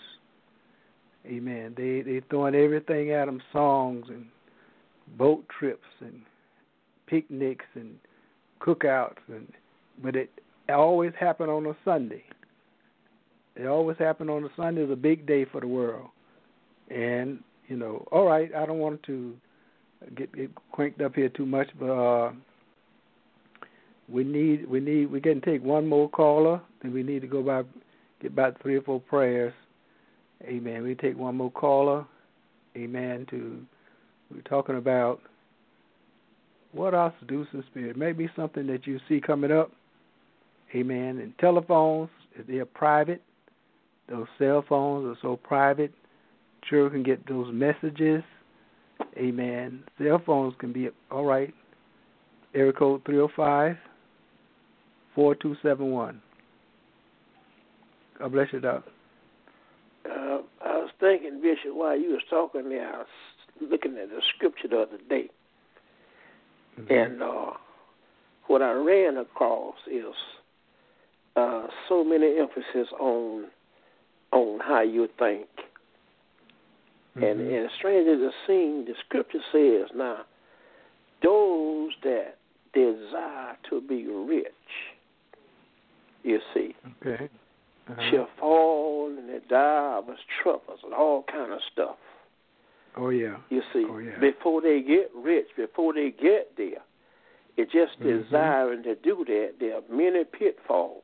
Amen. They they throwing everything at them, songs and boat trips and picnics and cookouts, and but it always happen on a Sunday. It always happen on a Sunday. It's a big day for the world. And, you know, all right, I don't want to get, get cranked up here too much, but uh, we need we need we can take one more caller, and we need to go by get about three or four prayers. Amen. We take one more caller. Amen. To we're talking about what are seducing spirits. Maybe something that you see coming up. Amen. And telephones, if they're private, those cell phones are so private. Children can get those messages. Amen. Cell phones can be all right. Area code three oh five, four two seven one. God bless you, Doc. Uh, I was thinking, Bishop, while you was talking there, I was looking at the scripture the other day. Mm-hmm. And uh, what I ran across is uh, so many emphasis on on how you think. Mm-hmm. And, and strange as it seems, the scripture says, now, those that desire to be rich, you see, okay. Uh-huh. shall fall in the divers troubles and all kind of stuff. Oh, yeah. You see, oh, yeah. before they get rich, before they get there, it's just mm-hmm. desiring to do that. There are many pitfalls.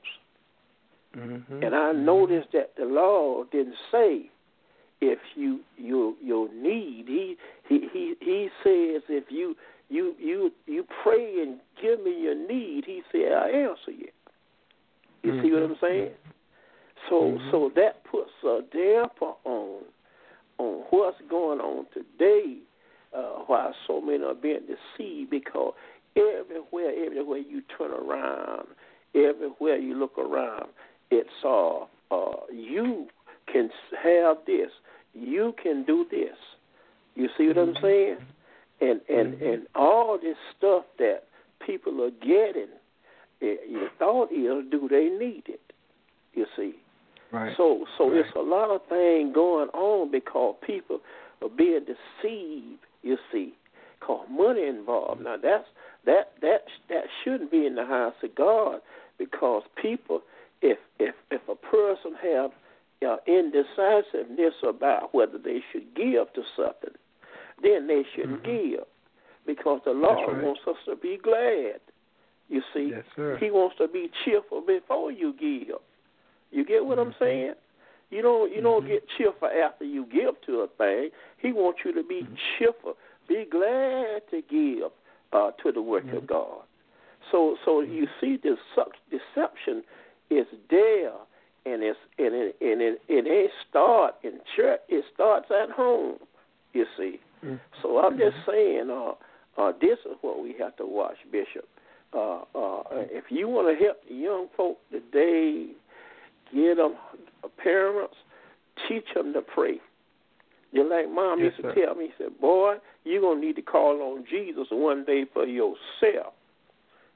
Mm-hmm. And I mm-hmm. noticed that the Lord didn't say if you you your need. He he he he says if you you you you pray and give me your need, he said I answer you. You mm-hmm. see what I'm saying? So mm-hmm. so that puts a damper on on what's going on today, uh, why so many are being deceived, because everywhere, everywhere you turn around, everywhere you look around, it's uh, uh, you can have this, you can do this. You see what mm-hmm. I'm saying? And and mm-hmm. and all this stuff that people are getting, it, your thought is, do they need it? You see. Right. So, so right. it's a lot of things going on because people are being deceived. You see, cause money involved. Now that's that that that shouldn't be in the house of God, because people, if if if a person have uh, indecisiveness about whether they should give to something, then they shouldn't mm-hmm. give, because the Lord right. wants us to be glad. You see, yes, sir. He wants to be cheerful before you give. You get what mm-hmm. I'm saying? You don't you mm-hmm. don't get cheerful after you give to a thing. He wants you to be mm-hmm. cheerful. Be glad to give uh, to the work mm-hmm. of God. So so mm-hmm. you see, this deception is there, and it's and it and it, it ain't start in church. It starts at home. You see. Mm-hmm. So I'm just saying, uh, uh, this is what we have to watch, Bishop. Uh, uh, if you want to help the young folk today, get them parents, teach them to pray. Just like Mom yes, used to sir. tell me, he said, boy, you're going to need to call on Jesus one day for yourself.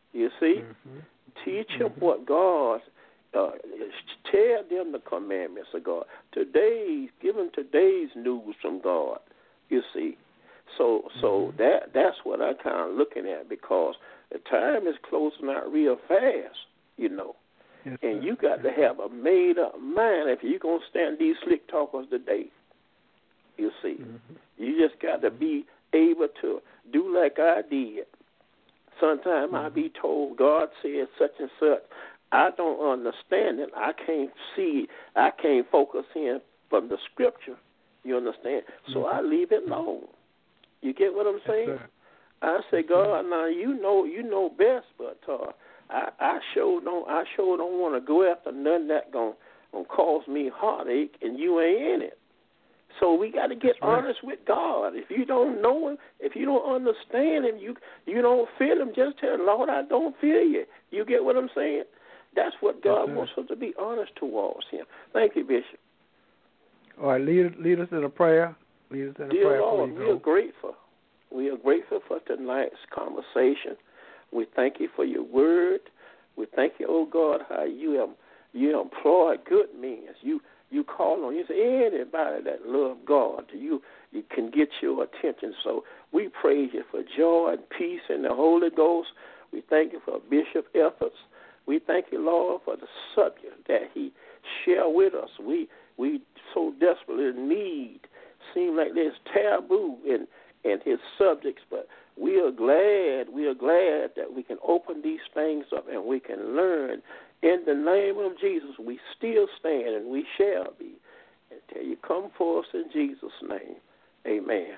You see? Mm-hmm. Teach mm-hmm. them what God, uh, tell them the commandments of God. Today's, give them today's news from God, you see. So so mm-hmm. that that's what I'm kind of looking at, because the time is closing out real fast, you know. Yes, and sir. you got yes, to have a made-up mind if you're going to stand these slick talkers today, you see. Mm-hmm. You just got to be able to do like I did. Sometimes mm-hmm. I be told God said such and such. I don't understand it. I can't see it. I can't focus in from the scripture. You understand? So mm-hmm. I leave it alone. You get what I'm saying? Yes, sir. I say, God, now you know you know best, but uh, I I sure don't I sure don't want to go after nothing that gonna gonna cause me heartache, and you ain't in it. So we got to get That's right. honest with God. If you don't know Him, if you don't understand Him, you you don't feel Him. Just tell Him, Lord, I don't feel you. You get what I'm saying? That's what God yes, wants us to be honest towards Him. Thank you, Bishop. All right, lead lead us in a prayer. Lead us in a Dear prayer Lord, before we you are go. grateful. We are grateful for tonight's conversation. We thank you for your word. We thank you, oh God, how you have you employ good men. You you call on you say anybody that love God, you you can get your attention. So we praise you for joy and peace in the Holy Ghost. We thank you for Bishop efforts. We thank you, Lord, for the subject that he shared with us. We we so desperately need. Seem like there's taboo in in his subjects, but we are glad, we are glad that we can open these things up and we can learn. In the name of Jesus, we still stand and we shall be until you come for us in Jesus' name. Amen.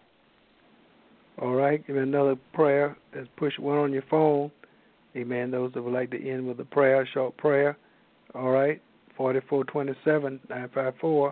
All right, give me another prayer. Let's push one on your phone. Amen. Those that would like to end with a prayer, a short prayer. All right, forty-four twenty-seven, nine five four.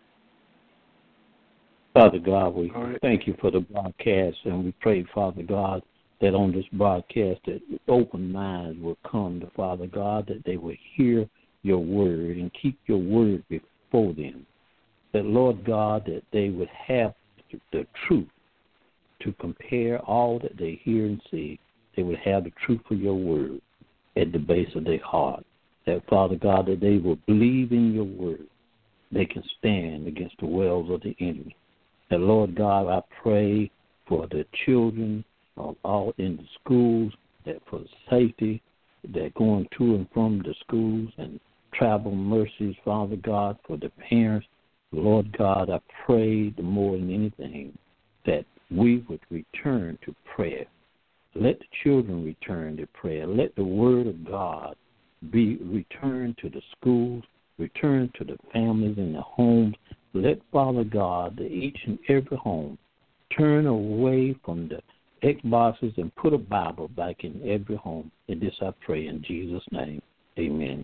Father God, we right. thank you for the broadcast, and we pray, Father God, that on this broadcast that open minds will come to Father God, that they will hear your word and keep your word before them. That, Lord God, that they would have the truth to compare all that they hear and see. They would have the truth of your word at the base of their heart. That, Father God, that they will believe in your word. They can stand against the wells of the enemy. And Lord God, I pray for the children of all in the schools, that for safety, that going to and from the schools, and travel mercies, Father God, for the parents. Lord God, I pray the more than anything that we would return to prayer. Let the children return to prayer. Let the word of God be returned to the schools, return to the families and the homes. Let, Father God, that each and every home turn away from the Xboxes and put a Bible back in every home. And this I pray in Jesus' name. Amen.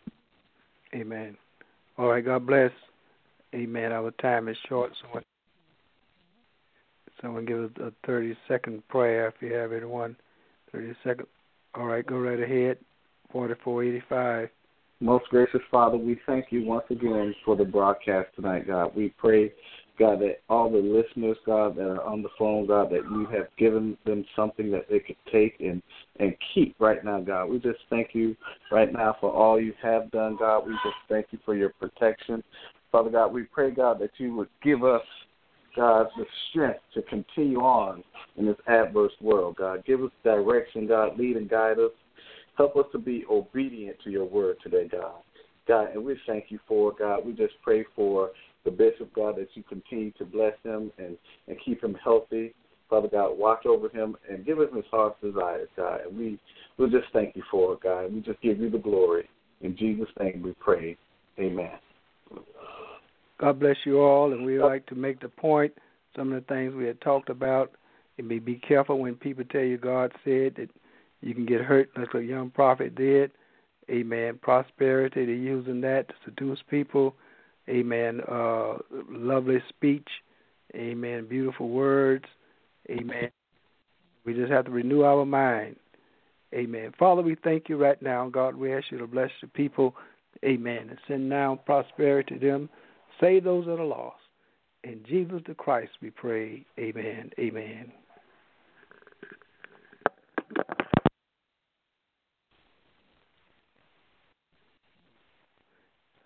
Amen. All right, God bless. Amen. Our time is short. Someone, someone give us a thirty-second prayer if you have anyone. thirty seconds. All right, go right ahead. forty-four eighty-five. Most gracious Father, we thank you once again for the broadcast tonight, God. We pray, God, that all the listeners, God, that are on the phone, God, that you have given them something that they could take and, and keep right now, God. We just thank you right now for all you have done, God. We just thank you for your protection. Father God, we pray, God, that you would give us, God, the strength to continue on in this adverse world, God. Give us direction, God. Lead and guide us. Help us to be obedient to your word today, God. God, and we thank you for it, God. We just pray for the bishop, God, that you continue to bless him and, and keep him healthy. Father God, watch over him and give him his heart's desires, God. And we we'll just thank you for it, God. We just give you the glory. In Jesus' name we pray. Amen. God bless you all, and we like to make the point, some of the things we had talked about. And be, be careful when people tell you God said that you can get hurt, like a young prophet did. Amen. Prosperity, they're using that to seduce people. Amen. Uh, lovely speech. Amen. Beautiful words. Amen. We just have to renew our mind. Amen. Father, we thank you right now. God, we ask you to bless the people. Amen. And send now prosperity to them. Save those that are lost. In Jesus the Christ we pray. Amen. Amen.